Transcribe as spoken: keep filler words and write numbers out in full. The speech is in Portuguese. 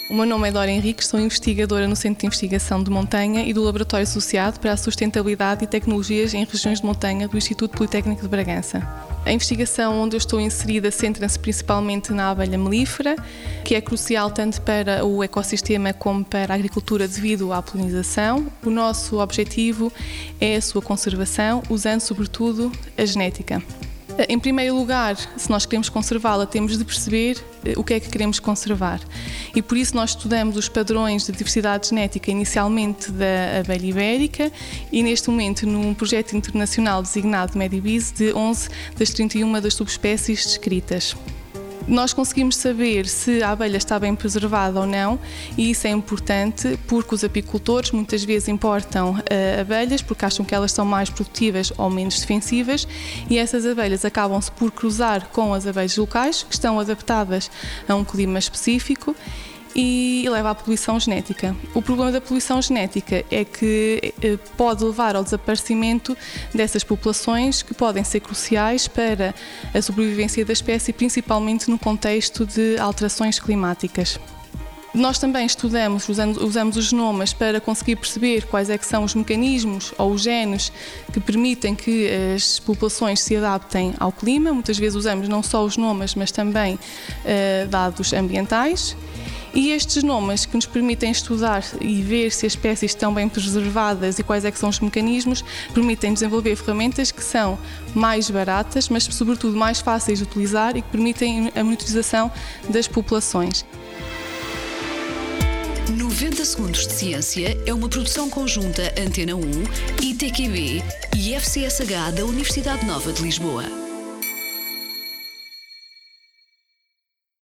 O meu nome é Dora Henriques, sou investigadora no Centro de Investigação de Montanha e do Laboratório Associado para a Sustentabilidade e Tecnologias em Regiões de Montanha do Instituto Politécnico de Bragança. A investigação onde eu estou inserida centra-se principalmente na abelha melífera, que é crucial tanto para o ecossistema como para a agricultura devido à polinização. O nosso objetivo é a sua conservação, usando sobretudo a genética. Em primeiro lugar, se nós queremos conservá-la, temos de perceber o que é que queremos conservar. E por isso nós estudamos os padrões de diversidade genética inicialmente da abelha ibérica e neste momento num projeto internacional designado Medibiz de onze das trinta e uma das subespécies descritas. Nós conseguimos saber se a abelha está bem preservada ou não, e isso é importante porque os apicultores muitas vezes importam uh, abelhas porque acham que elas são mais produtivas ou menos defensivas, e essas abelhas acabam-se por cruzar com as abelhas locais, que estão adaptadas a um clima específico, e leva à poluição genética. O problema da poluição genética é que pode levar ao desaparecimento dessas populações que podem ser cruciais para a sobrevivência da espécie, principalmente no contexto de alterações climáticas. Nós também estudamos, usamos, usamos os genomas para conseguir perceber quais é que são os mecanismos ou os genes que permitem que as populações se adaptem ao clima. Muitas vezes usamos não só os genomas, mas também uh, dados ambientais. E estes genomas que nos permitem estudar e ver se as espécies estão bem preservadas e quais é que são os mecanismos, permitem desenvolver ferramentas que são mais baratas, mas sobretudo mais fáceis de utilizar e que permitem a monitorização das populações. noventa Segundos de Ciência é uma produção conjunta Antena um, I T Q B e F C S H da Universidade Nova de Lisboa.